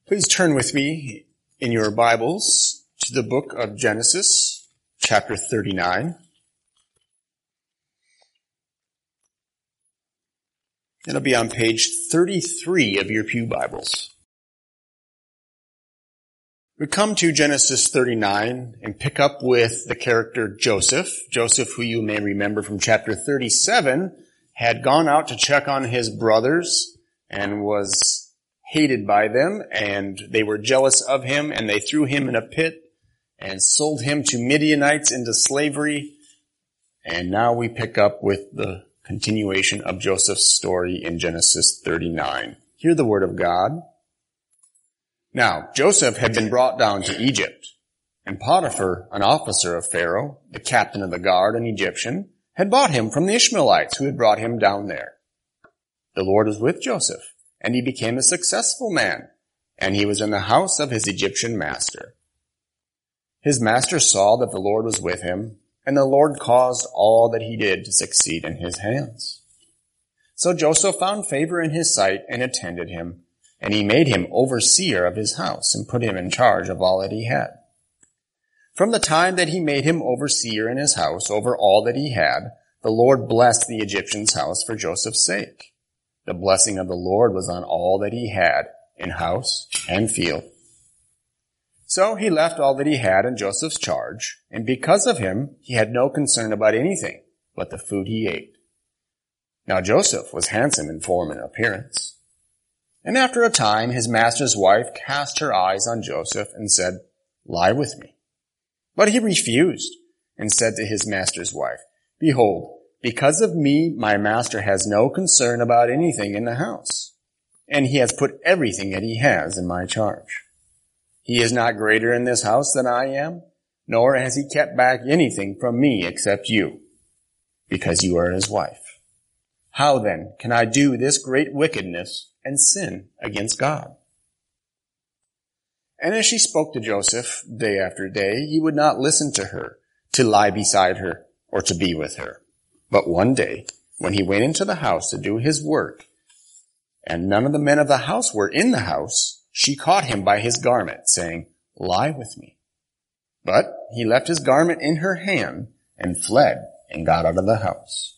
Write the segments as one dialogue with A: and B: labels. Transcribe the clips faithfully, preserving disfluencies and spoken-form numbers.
A: Please turn with me in your Bibles to the book of Genesis, chapter thirty-nine. It'll be on page thirty-three of your pew Bibles. We come to Genesis thirty-nine and pick up with the character Joseph. Joseph, who you may remember from chapter thirty-seven, had gone out to check on his brothers and was hated by them, and they were jealous of him, and they threw him in a pit and sold him to Midianites into slavery. And now we pick up with the continuation of Joseph's story in Genesis thirty-nine. Hear the word of God. Now, Joseph had been brought down to Egypt, and Potiphar, an officer of Pharaoh, the captain of the guard, an Egyptian, had bought him from the Ishmaelites who had brought him down there. The Lord was with Joseph, and he became a successful man, and he was in the house of his Egyptian master. His master saw that the Lord was with him, and the Lord caused all that he did to succeed in his hands. So Joseph found favor in his sight and attended him, and he made him overseer of his house and put him in charge of all that he had. From the time that he made him overseer in his house over all that he had, the Lord blessed the Egyptian's house for Joseph's sake. The blessing of the Lord was on all that he had in house and field. So he left all that he had in Joseph's charge, and because of him, he had no concern about anything but the food he ate. Now Joseph was handsome in form and appearance. And after a time, his master's wife cast her eyes on Joseph and said, "Lie with me." But he refused and said to his master's wife, "Behold, because of me, my master has no concern about anything in the house, and he has put everything that he has in my charge. He is not greater in this house than I am, nor has he kept back anything from me except you, because you are his wife. How then can I do this great wickedness and sin against God?" And as she spoke to Joseph day after day, he would not listen to her, to lie beside her, or to be with her. But one day, when he went into the house to do his work, and none of the men of the house were in the house, she caught him by his garment, saying, "Lie with me." But he left his garment in her hand and fled and got out of the house.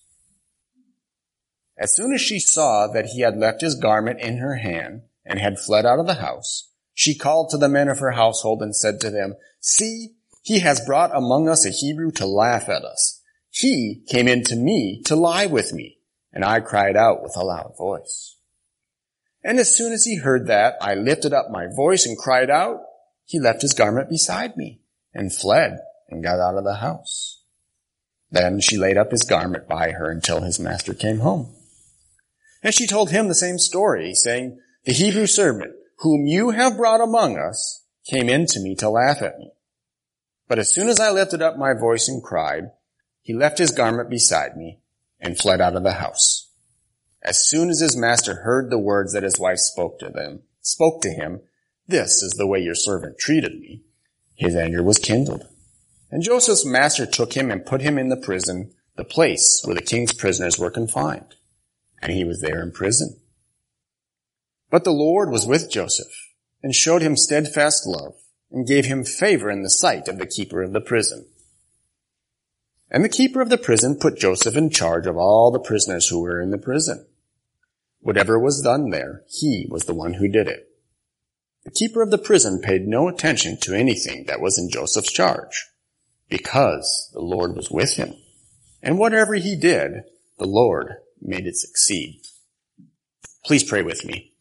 A: As soon as she saw that he had left his garment in her hand and had fled out of the house, she called to the men of her household and said to them, "See, he has brought among us a Hebrew to laugh at us. He came in to me to lie with me, and I cried out with a loud voice. And as soon as he heard that, I lifted up my voice and cried out. He left his garment beside me and fled and got out of the house. Then she laid up his garment by her until his master came home. And she told him the same story, saying, 'The Hebrew servant, whom you have brought among us, came in to me to laugh at me. But as soon as I lifted up my voice and cried, he left his garment beside me and fled out of the house.' As soon as his master heard the words that his wife spoke to them, spoke to him, 'This is the way your servant treated me,' his anger was kindled. And Joseph's master took him and put him in the prison, the place where the king's prisoners were confined. And he was there in prison. But the Lord was with Joseph and showed him steadfast love and gave him favor in the sight of the keeper of the prison. And the keeper of the prison put Joseph in charge of all the prisoners who were in the prison. Whatever was done there, he was the one who did it. The keeper of the prison paid no attention to anything that was in Joseph's charge, because the Lord was with him. And whatever he did, the Lord made it succeed. Please pray with me.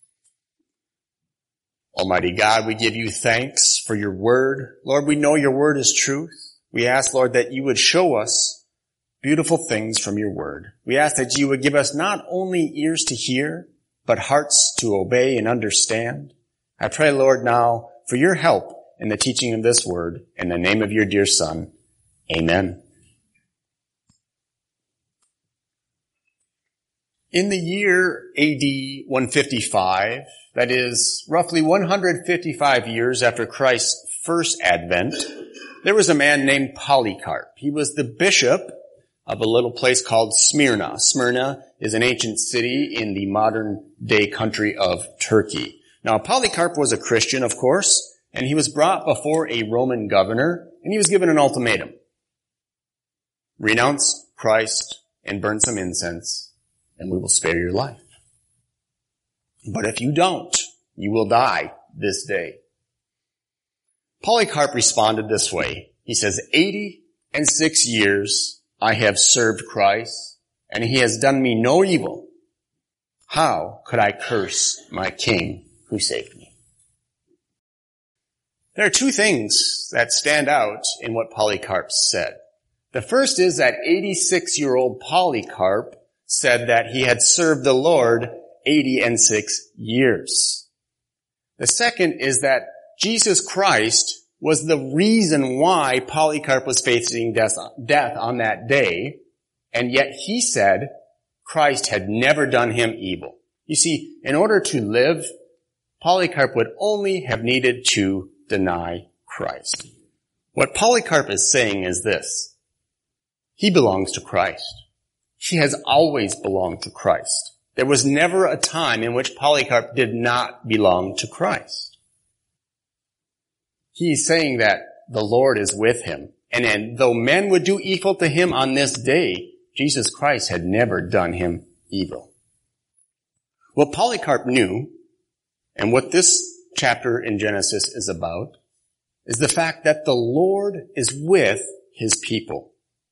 A: Almighty God, we give you thanks for your word. Lord, we know your word is truth. We ask, Lord, that you would show us beautiful things from your word. We ask that you would give us not only ears to hear, but hearts to obey and understand. I pray, Lord, now for your help in the teaching of this word. In the name of your dear Son, amen. In the year A D one fifty-five, that is roughly one hundred fifty-five years after Christ's first advent, there was a man named Polycarp. He was the bishop of a little place called Smyrna. Smyrna is an ancient city in the modern day country of Turkey. Now, Polycarp was a Christian, of course, and he was brought before a Roman governor, and he was given an ultimatum. Renounce Christ and burn some incense, and we will spare your life. But if you don't, you will die this day. Polycarp responded this way. He says, eighty and six years I have served Christ, and he has done me no evil. How could I curse my king who saved me? There are two things that stand out in what Polycarp said. The first is that eighty-six-year-old Polycarp said that he had served the Lord eighty and six years. The second is that Jesus Christ was the reason why Polycarp was facing death on that day, and yet he said Christ had never done him evil. You see, in order to live, Polycarp would only have needed to deny Christ. What Polycarp is saying is this: he belongs to Christ. He has always belonged to Christ. There was never a time in which Polycarp did not belong to Christ. He's saying that the Lord is with him, and, and though men would do evil to him on this day, Jesus Christ had never done him evil. What Polycarp knew, and what this chapter in Genesis is about, is the fact that the Lord is with his people.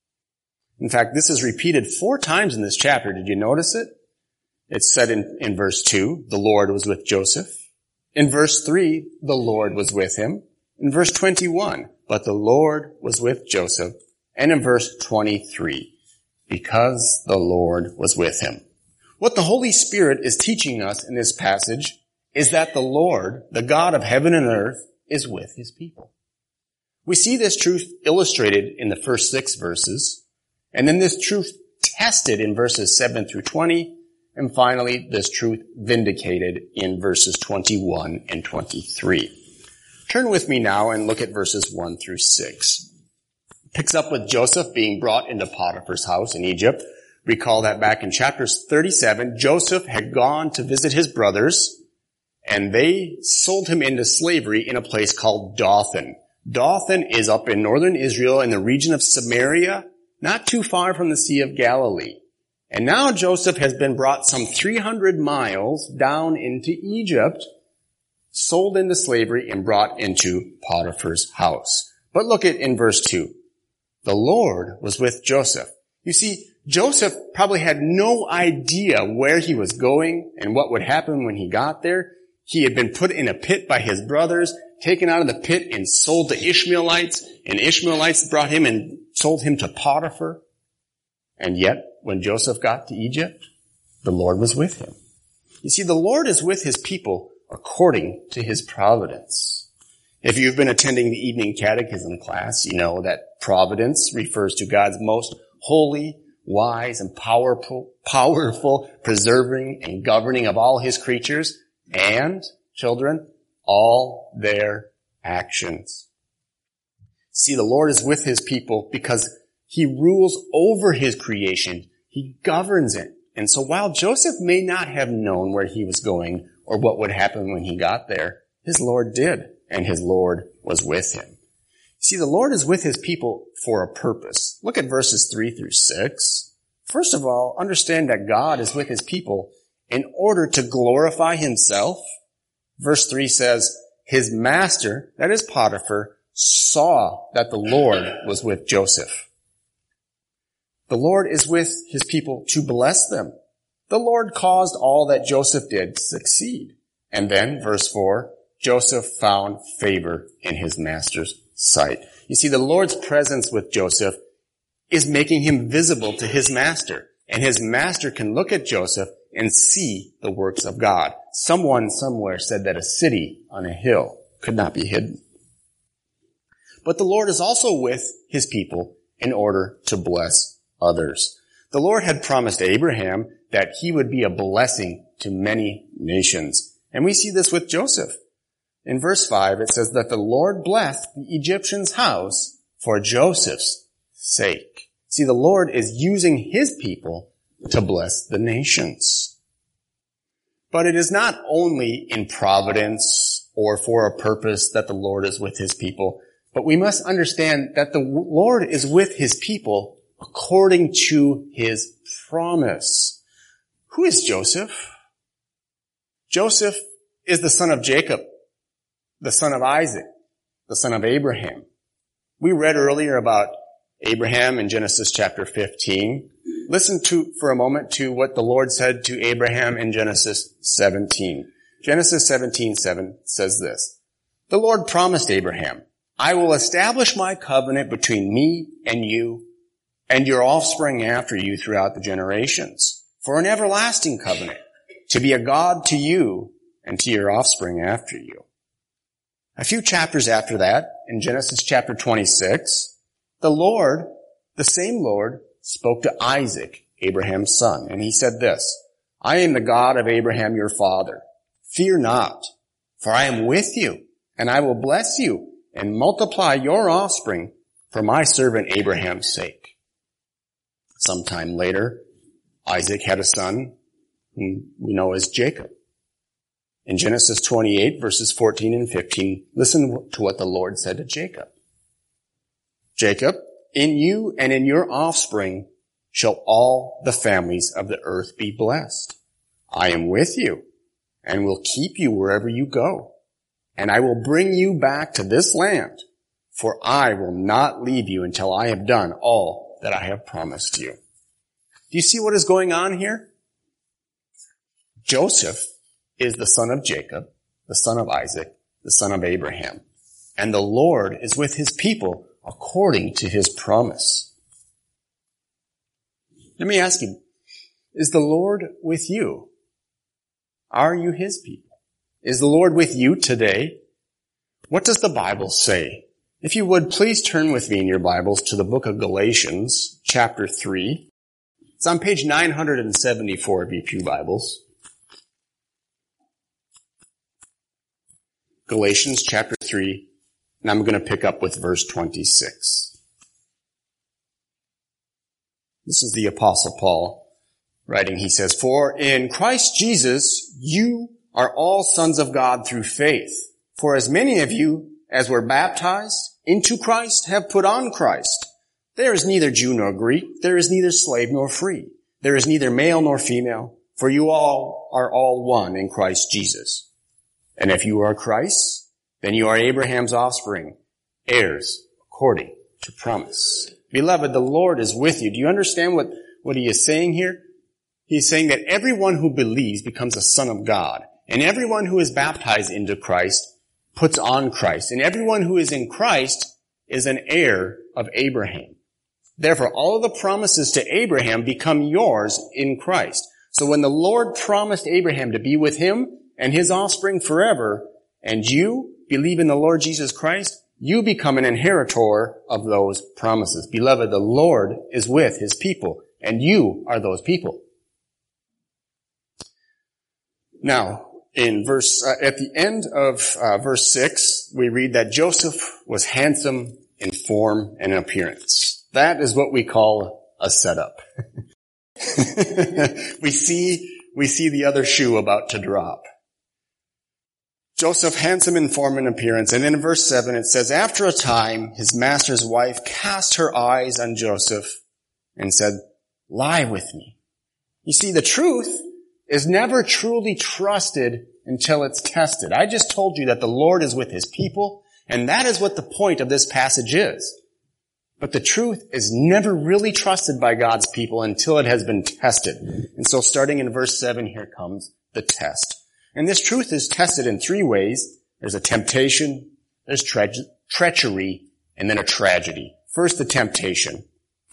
A: In fact, this is repeated four times in this chapter. Did you notice it? It's said in, in verse two, the Lord was with Joseph. In verse three, the Lord was with him. In verse twenty-one, but the Lord was with Joseph. And in verse twenty-three, because the Lord was with him. What the Holy Spirit is teaching us in this passage is that the Lord, the God of heaven and earth, is with his people. We see this truth illustrated in the first six verses, and then this truth tested in verses seven through twenty, and finally this truth vindicated in verses twenty-one and twenty-three. Turn with me now and look at verses one through six. It picks up with Joseph being brought into Potiphar's house in Egypt. Recall that back in chapter thirty-seven, Joseph had gone to visit his brothers, and they sold him into slavery in a place called Dothan. Dothan is up in northern Israel in the region of Samaria, not too far from the Sea of Galilee. And now Joseph has been brought some three hundred miles down into Egypt, sold into slavery and brought into Potiphar's house. But look at in verse two. The Lord was with Joseph. You see, Joseph probably had no idea where he was going and what would happen when he got there. He had been put in a pit by his brothers, taken out of the pit and sold to Ishmaelites, and Ishmaelites brought him and sold him to Potiphar. And yet, when Joseph got to Egypt, the Lord was with him. You see, the Lord is with his people according to his providence. If you've been attending the evening catechism class, you know that providence refers to God's most holy, wise, and powerful, powerful preserving and governing of all his creatures and, children, all their actions. See, the Lord is with his people because he rules over his creation. He governs it. And so while Joseph may not have known where he was going or what would happen when he got there, his Lord did, and his Lord was with him. See, the Lord is with his people for a purpose. Look at verses three through six. First of all, understand that God is with his people in order to glorify himself. Verse three says, his master, that is Potiphar, saw that the Lord was with Joseph. The Lord is with his people to bless them. The Lord caused all that Joseph did to succeed. And then, verse four, Joseph found favor in his master's sight. You see, the Lord's presence with Joseph is making him visible to his master. And his master can look at Joseph and see the works of God. Someone somewhere said that a city on a hill could not be hidden. But the Lord is also with his people in order to bless others. The Lord had promised Abraham that he would be a blessing to many nations. And we see this with Joseph. In verse five, it says that the Lord blessed the Egyptian's house for Joseph's sake. See, the Lord is using his people to bless the nations. But it is not only in providence or for a purpose that the Lord is with his people, but we must understand that the Lord is with his people according to his promise. Who is Joseph? Joseph is the son of Jacob, the son of Isaac, the son of Abraham. We read earlier about Abraham in Genesis chapter fifteen. Listen to, for a moment, to what the Lord said to Abraham in Genesis seventeen. Genesis seventeen seven says this, "The Lord promised Abraham, I will establish my covenant between me and you and your offspring after you throughout the generations for an everlasting covenant, to be a God to you and to your offspring after you." A few chapters after that, in Genesis chapter twenty-six, the Lord, the same Lord, spoke to Isaac, Abraham's son, and he said this, "I am the God of Abraham your father. Fear not, for I am with you, and I will bless you and multiply your offspring for my servant Abraham's sake." Sometime later, Isaac had a son whom we know as Jacob. In Genesis twenty-eight, verses fourteen and fifteen, listen to what the Lord said to Jacob. "Jacob, in you and in your offspring shall all the families of the earth be blessed. I am with you and will keep you wherever you go. And I will bring you back to this land, for I will not leave you until I have done all that I have promised you." Do you see what is going on here? Joseph is the son of Jacob, the son of Isaac, the son of Abraham. And the Lord is with his people according to his promise. Let me ask you, is the Lord with you? Are you his people? Is the Lord with you today? What does the Bible say? If you would, please turn with me in your Bibles to the book of Galatians, chapter three. It's on page nine hundred seventy-four of your Pew Bibles. Galatians chapter three, and I'm going to pick up with verse twenty-six. This is the Apostle Paul writing. He says, "For in Christ Jesus you are all sons of God through faith. For as many of you as were baptized into Christ have put on Christ. There is neither Jew nor Greek, there is neither slave nor free, there is neither male nor female, for you all are all one in Christ Jesus. And if you are Christ, then you are Abraham's offspring, heirs according to promise." Beloved, the Lord is with you. Do you understand what, what he is saying here? He's saying that everyone who believes becomes a son of God. And everyone who is baptized into Christ puts on Christ. And everyone who is in Christ is an heir of Abraham. Therefore, all of the promises to Abraham become yours in Christ. So when the Lord promised Abraham to be with him and his offspring forever, and you believe in the Lord Jesus Christ, you become an inheritor of those promises. Beloved, the Lord is with his people, and you are those people. Now, in verse, uh, at the end of uh, verse six, we read that Joseph was handsome in form and appearance. That is what we call a setup. we see, we see the other shoe about to drop. Joseph, handsome in form and appearance. And then in verse seven it says, "After a time, his master's wife cast her eyes on Joseph and said, 'Lie with me.'" You see, the truth is never truly trusted until it's tested. I just told you that the Lord is with his people, and that is what the point of this passage is. But the truth is never really trusted by God's people until it has been tested. And so starting in verse seven, here comes the test. And this truth is tested in three ways. There's a temptation, there's tre- treachery, and then a tragedy. First, the temptation.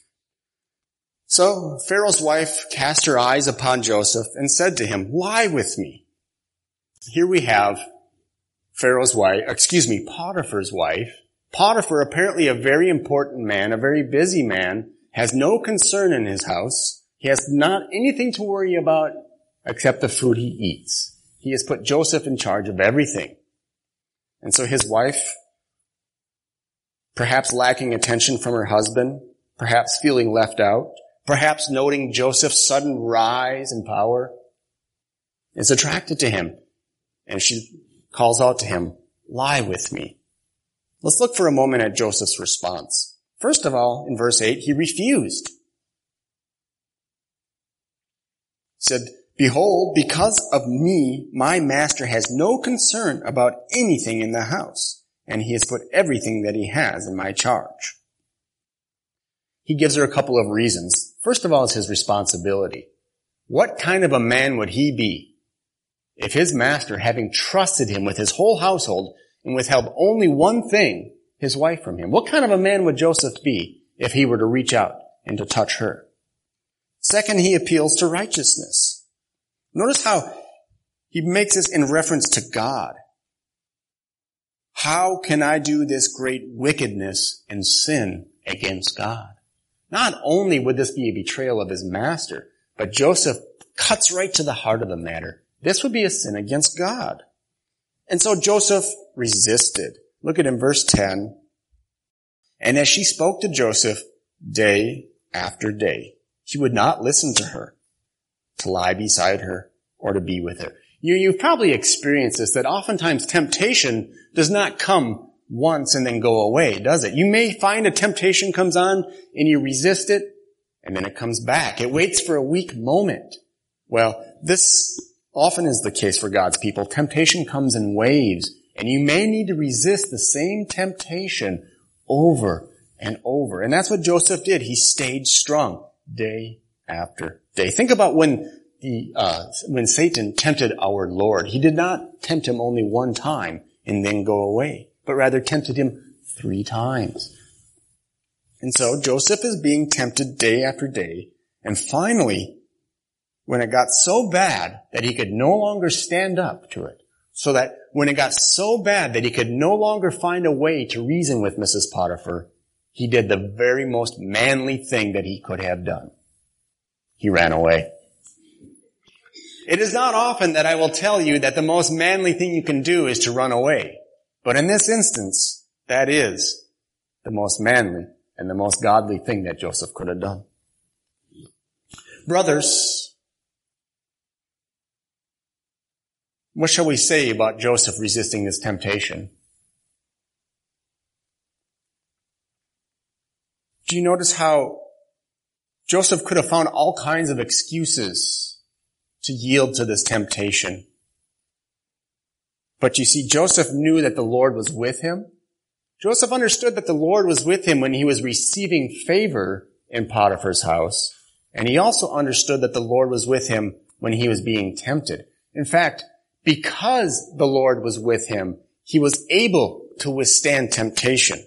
A: So Pharaoh's wife cast her eyes upon Joseph and said to him, "Lie with me." Here we have Pharaoh's wife, excuse me, Potiphar's wife. Potiphar, apparently a very important man, a very busy man, has no concern in his house. He has not anything to worry about except the food he eats. He has put Joseph in charge of everything. And so his wife, perhaps lacking attention from her husband, perhaps feeling left out, perhaps noting Joseph's sudden rise in power, is attracted to him. And she calls out to him, lie with me. Let's look for a moment at Joseph's response. First of all, in verse eight, he refused. He said, behold, because of me, my master has no concern about anything in the house, and he has put everything that he has in my charge. He gives her a couple of reasons. First of all, it's his responsibility. What kind of a man would he be if his master, having trusted him with his whole household and withheld only one thing, his wife, from him? What kind of a man would Joseph be if he were to reach out and to touch her? Second, he appeals to righteousness. Notice how he makes this in reference to God. How can I do this great wickedness and sin against God? Not only would this be a betrayal of his master, but Joseph cuts right to the heart of the matter. This would be a sin against God. And so Joseph resisted. Look at in verse ten. And as she spoke to Joseph day after day, he would not listen to her, to lie beside her, or to be with her. You, you've probably experienced this, that oftentimes temptation does not come once and then go away, does it? You may find a temptation comes on and you resist it, and then it comes back. It waits for a weak moment. Well, this often is the case for God's people. Temptation comes in waves, and you may need to resist the same temptation over and over. And that's what Joseph did. He stayed strong day after day. Think about when the uh when Satan tempted our Lord. He did not tempt him only one time and then go away, but rather tempted him three times. And so Joseph is being tempted day after day, and finally, when it got so bad that he could no longer stand up to it, so that when it got so bad that he could no longer find a way to reason with Missus Potiphar, he did the very most manly thing that he could have done. He ran away. It is not often that I will tell you that the most manly thing you can do is to run away. But in this instance, that is the most manly and the most godly thing that Joseph could have done. Brothers, what shall we say about Joseph resisting this temptation? Do you notice how Joseph could have found all kinds of excuses to yield to this temptation? But you see, Joseph knew that the Lord was with him. Joseph understood that the Lord was with him when he was receiving favor in Potiphar's house. And he also understood that the Lord was with him when he was being tempted. In fact, because the Lord was with him, he was able to withstand temptation.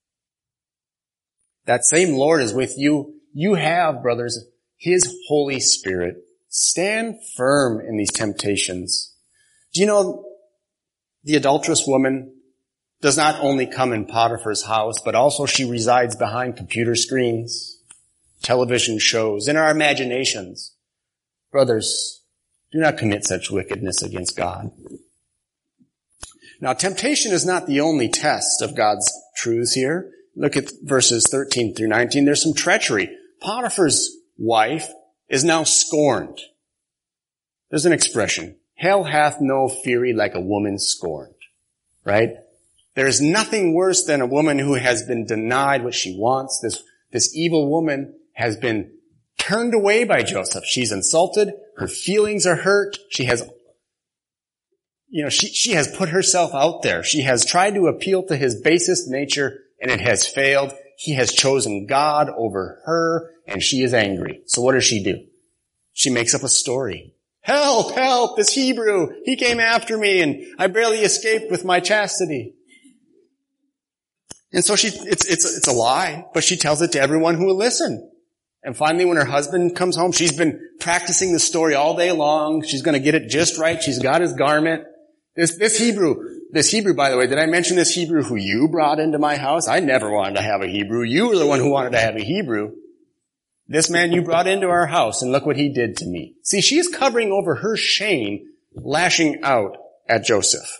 A: That same Lord is with you. You have, brothers, His Holy Spirit. Stand firm in these temptations. Do you know the adulterous woman does not only come in Potiphar's house, but also she resides behind computer screens, television shows, in our imaginations. Brothers, do not commit such wickedness against God. Now, temptation is not the only test of God's truths here. Look at verses thirteen through nineteen. There's some treachery. Potiphar's wife is now scorned. There's an expression, hell hath no fury like a woman scorned, right? There is nothing worse than a woman who has been denied what she wants. This, this evil woman has been turned away by Joseph. She's insulted. Her feelings are hurt. She has, you know, she, she has put herself out there. She has tried to appeal to his basest nature, and it has failed. He has chosen God over her, and she is angry. So what does she do? She makes up a story. Help, help, this Hebrew, he came after me, and I barely escaped with my chastity. And so she, it's, it's, it's a lie, but she tells it to everyone who will listen. And finally, when her husband comes home, she's been practicing the story all day long. She's going to get it just right. She's got his garment. This, this Hebrew, this Hebrew, by the way, did I mention this Hebrew who you brought into my house? I never wanted to have a Hebrew. You were the one who wanted to have a Hebrew. This man you brought into our house, and look what he did to me. See, she's covering over her shame, lashing out at Joseph.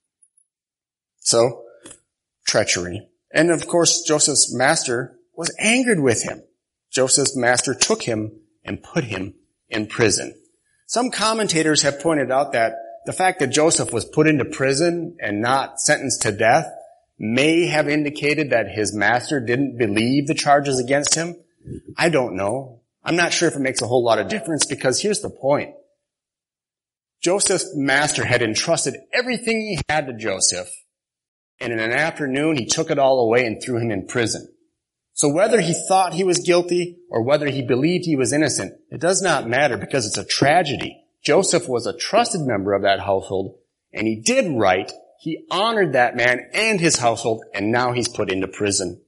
A: So, treachery. And of course, Joseph's master was angered with him. Joseph's master took him and put him in prison. Some commentators have pointed out that the fact that Joseph was put into prison and not sentenced to death may have indicated that his master didn't believe the charges against him. I don't know. I'm not sure if it makes a whole lot of difference, because here's the point. Joseph's master had entrusted everything he had to Joseph, and in an afternoon he took it all away and threw him in prison. So whether he thought he was guilty or whether he believed he was innocent, it does not matter, because it's a tragedy. Joseph was a trusted member of that household, and he did right. He honored that man and his household, and now he's put into prison.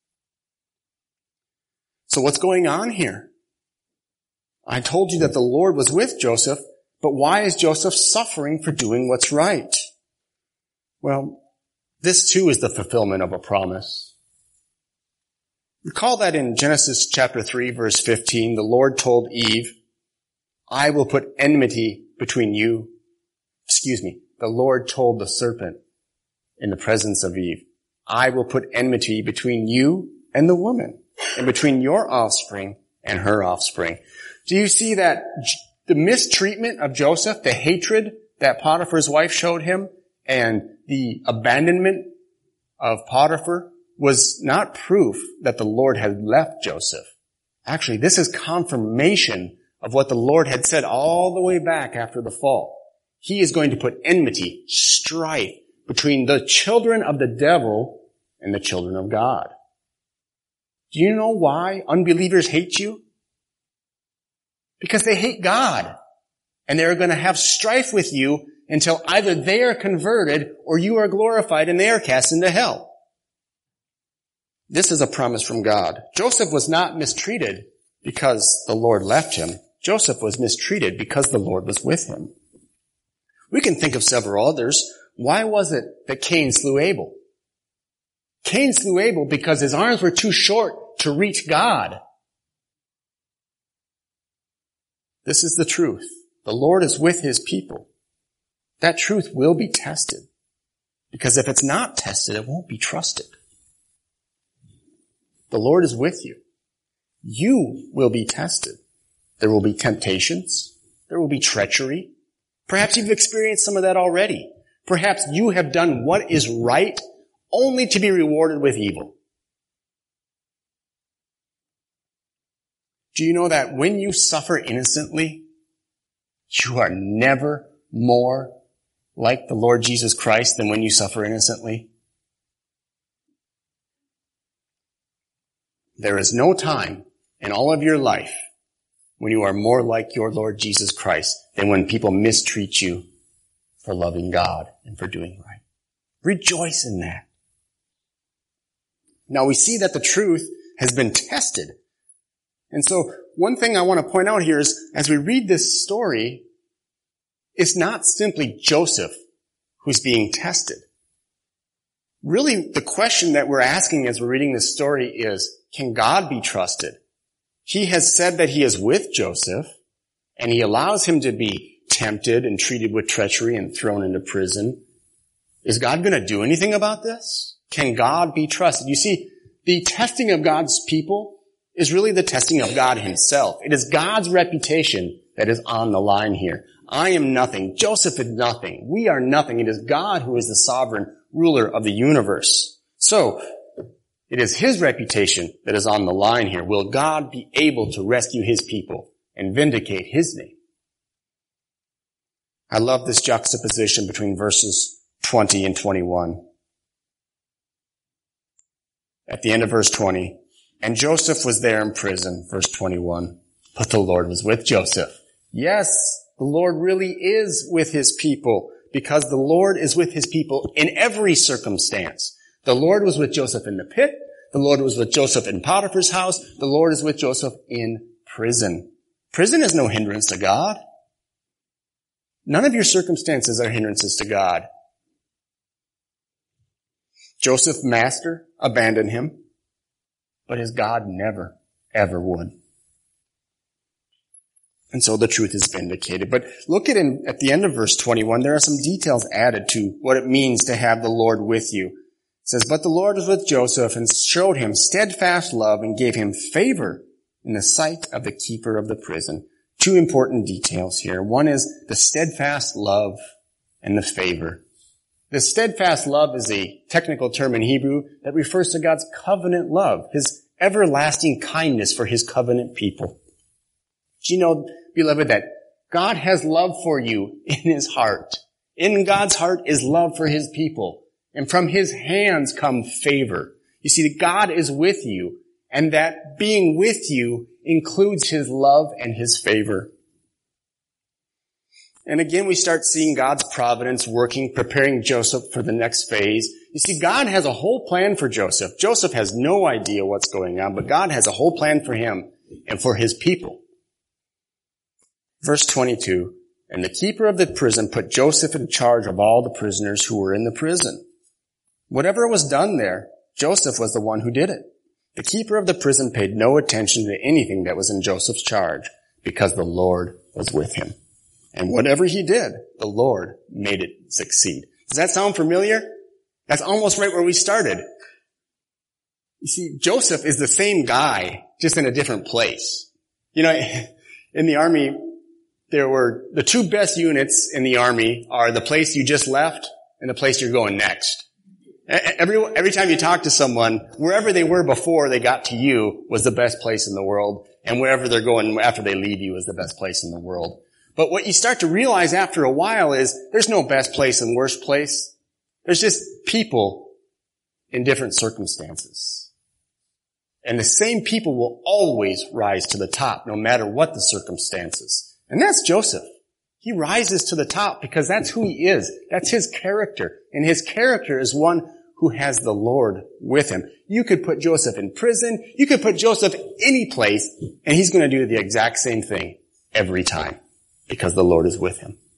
A: So what's going on here? I told you that the Lord was with Joseph, but why is Joseph suffering for doing what's right? Well, this too is the fulfillment of a promise. Recall that in Genesis chapter three, verse fifteen, the Lord told Eve, I will put enmity between you. Excuse me. The Lord told the serpent in the presence of Eve, I will put enmity between you and the woman, and between your offspring and her offspring. Do you see that the mistreatment of Joseph, the hatred that Potiphar's wife showed him, and the abandonment of Potiphar was not proof that the Lord had left Joseph. Actually, this is confirmation of what the Lord had said all the way back after the fall. He is going to put enmity, strife between the children of the devil and the children of God. Do you know why unbelievers hate you? Because they hate God. And they're going to have strife with you until either they are converted or you are glorified and they are cast into hell. This is a promise from God. Joseph was not mistreated because the Lord left him. Joseph was mistreated because the Lord was with him. We can think of several others. Why was it that Cain slew Abel? Cain slew Abel because his arms were too short to reach God. This is the truth. The Lord is with his people. That truth will be tested. Because if it's not tested, it won't be trusted. The Lord is with you. You will be tested. There will be temptations. There will be treachery. Perhaps you've experienced some of that already. Perhaps you have done what is right only to be rewarded with evil. Do you know that when you suffer innocently, you are never more like the Lord Jesus Christ than when you suffer innocently? There is no time in all of your life when you are more like your Lord Jesus Christ than when people mistreat you for loving God and for doing right. Rejoice in that. Now we see that the truth has been tested. And so one thing I want to point out here is, as we read this story, it's not simply Joseph who's being tested. Really, the question that we're asking as we're reading this story is, can God be trusted? He has said that he is with Joseph, and he allows him to be tempted and treated with treachery and thrown into prison. Is God going to do anything about this? Can God be trusted? You see, the testing of God's people is really the testing of God himself. It is God's reputation that is on the line here. I am nothing. Joseph is nothing. We are nothing. It is God who is the sovereign ruler of the universe. So, it is his reputation that is on the line here. Will God be able to rescue his people and vindicate his name? I love this juxtaposition between verses twenty and twenty-one. At the end of verse twenty, and Joseph was there in prison, verse twenty-one, but the Lord was with Joseph. Yes, the Lord really is with his people, because the Lord is with his people in every circumstance. The Lord was with Joseph in the pit. The Lord was with Joseph in Potiphar's house. The Lord is with Joseph in prison. Prison is no hindrance to God. None of your circumstances are hindrances to God. Joseph's master abandoned him, but his God never, ever would. And so the truth is vindicated. But look at in, at the end of verse twenty-one, there are some details added to what it means to have the Lord with you. It says, but the Lord was with Joseph and showed him steadfast love and gave him favor in the sight of the keeper of the prison. two important details here. One is the steadfast love and the favor. The steadfast love is a technical term in Hebrew that refers to God's covenant love, his everlasting kindness for his covenant people. Do you know, beloved, that God has love for you in his heart? In God's heart is love for his people. And from his hands come favor. You see, God is with you, and that being with you includes his love and his favor. And again, we start seeing God's providence working, preparing Joseph for the next phase. You see, God has a whole plan for Joseph. Joseph has no idea what's going on, but God has a whole plan for him and for his people. Verse twenty-two, and the keeper of the prison put Joseph in charge of all the prisoners who were in the prison. Whatever was done there, Joseph was the one who did it. The keeper of the prison paid no attention to anything that was in Joseph's charge, because the Lord was with him. And whatever he did, the Lord made it succeed. Does that sound familiar? That's almost right where we started. You see, Joseph is the same guy, just in a different place. You know, in the army, there were the two best units in the army are the place you just left and the place you're going next. Every, every time you talk to someone, wherever they were before they got to you was the best place in the world, and wherever they're going after they leave you is the best place in the world. But what you start to realize after a while is there's no best place and worst place. There's just people in different circumstances. And the same people will always rise to the top, no matter what the circumstances. And that's Joseph. He rises to the top because that's who he is. That's his character. And his character is one who has the Lord with him. You could put Joseph in prison. You could put Joseph any place, and he's going to do the exact same thing every time because the Lord is with him.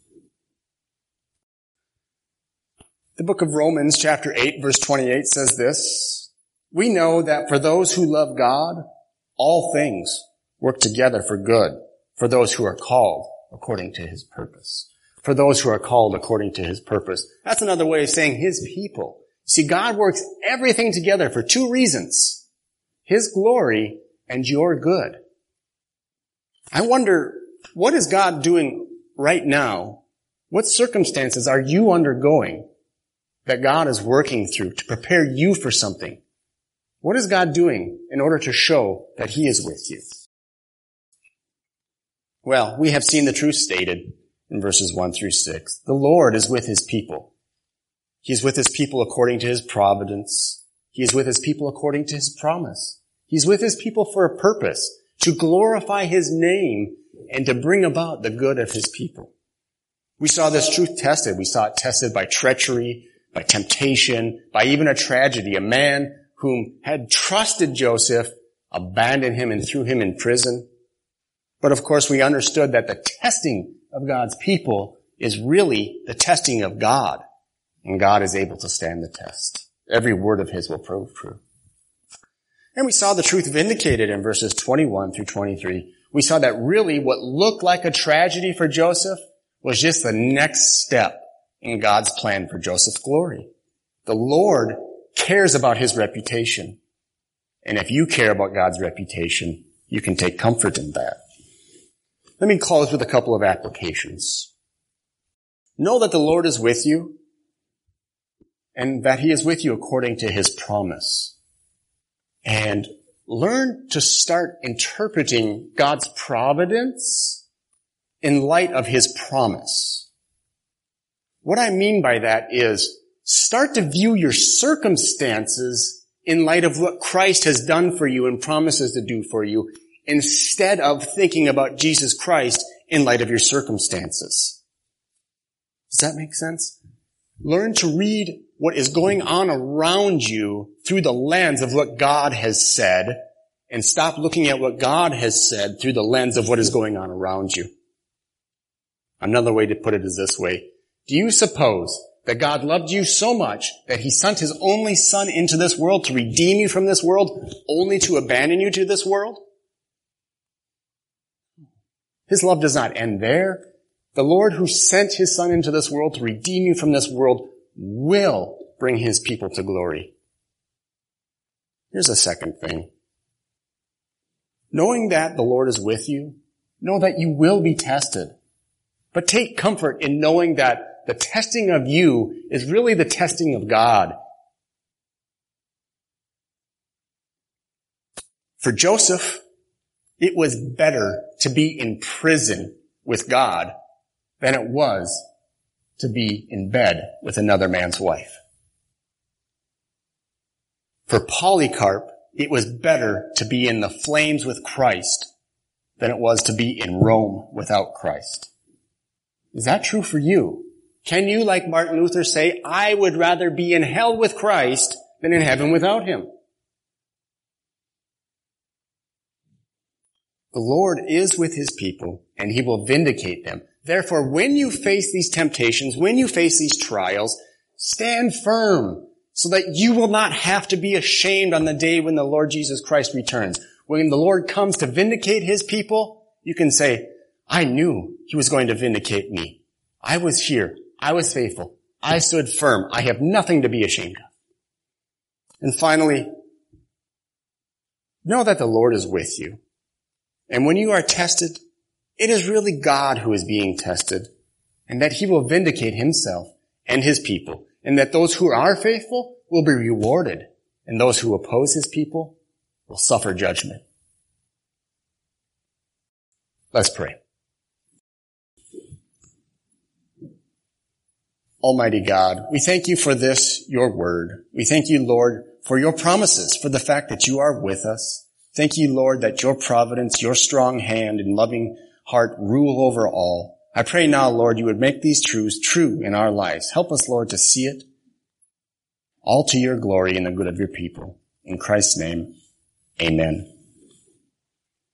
A: The book of Romans, chapter eight, verse twenty-eight says this, we know that for those who love God, all things work together for good, for those who are called according to his purpose. For those who are called according to his purpose. That's another way of saying his people. See, God works everything together for two reasons. His glory and your good. I wonder, what is God doing right now? What circumstances are you undergoing that God is working through to prepare you for something? What is God doing in order to show that he is with you? Well, we have seen the truth stated in verses one through six. The Lord is with his people. He is with his people according to his providence. He is with his people according to his promise. He's with his people for a purpose, to glorify his name and to bring about the good of his people. We saw this truth tested. We saw it tested by treachery, by temptation, by even a tragedy. A man whom had trusted Joseph abandoned him and threw him in prison. But of course, we understood that the testing of God's people is really the testing of God. And God is able to stand the test. Every word of his will prove true. And we saw the truth vindicated in verses twenty-one through twenty-three. We saw that really what looked like a tragedy for Joseph was just the next step in God's plan for Joseph's glory. The Lord cares about his reputation. And if you care about God's reputation, you can take comfort in that. Let me close with a couple of applications. Know that the Lord is with you and that he is with you according to his promise. And learn to start interpreting God's providence in light of his promise. What I mean by that is start to view your circumstances in light of what Christ has done for you and promises to do for you, instead of thinking about Jesus Christ in light of your circumstances. Does that make sense? Learn to read what is going on around you through the lens of what God has said, and stop looking at what God has said through the lens of what is going on around you. Another way to put it is this way. Do you suppose that God loved you so much that he sent his only son into this world to redeem you from this world, only to abandon you to this world? His love does not end there. The Lord who sent his son into this world to redeem you from this world will bring his people to glory. Here's a second thing. Knowing that the Lord is with you Know that you will be tested. But take comfort in knowing that the testing of you is really the testing of God. For Joseph, it was better to be in prison with God than it was to be in bed with another man's wife. For Polycarp, it was better to be in the flames with Christ than it was to be in Rome without Christ. Is that true for you? Can you, like Martin Luther, say, I would rather be in hell with Christ than in heaven without him? The Lord is with his people, and he will vindicate them. Therefore, when you face these temptations, when you face these trials, stand firm so that you will not have to be ashamed on the day when the Lord Jesus Christ returns. When the Lord comes to vindicate his people, you can say, I knew he was going to vindicate me. I was here. I was faithful. I stood firm. I have nothing to be ashamed of. And finally, know that the Lord is with you. And when you are tested, it is really God who is being tested, and that he will vindicate himself and his people, and that those who are faithful will be rewarded, and those who oppose his people will suffer judgment. Let's pray. Almighty God, we thank you for this, your word. We thank you, Lord, for your promises, for the fact that you are with us. Thank you, Lord, that your providence, your strong hand and loving heart rule over all. I pray now, Lord, you would make these truths true in our lives. Help us, Lord, to see it all to your glory and the good of your people. In Christ's name, amen.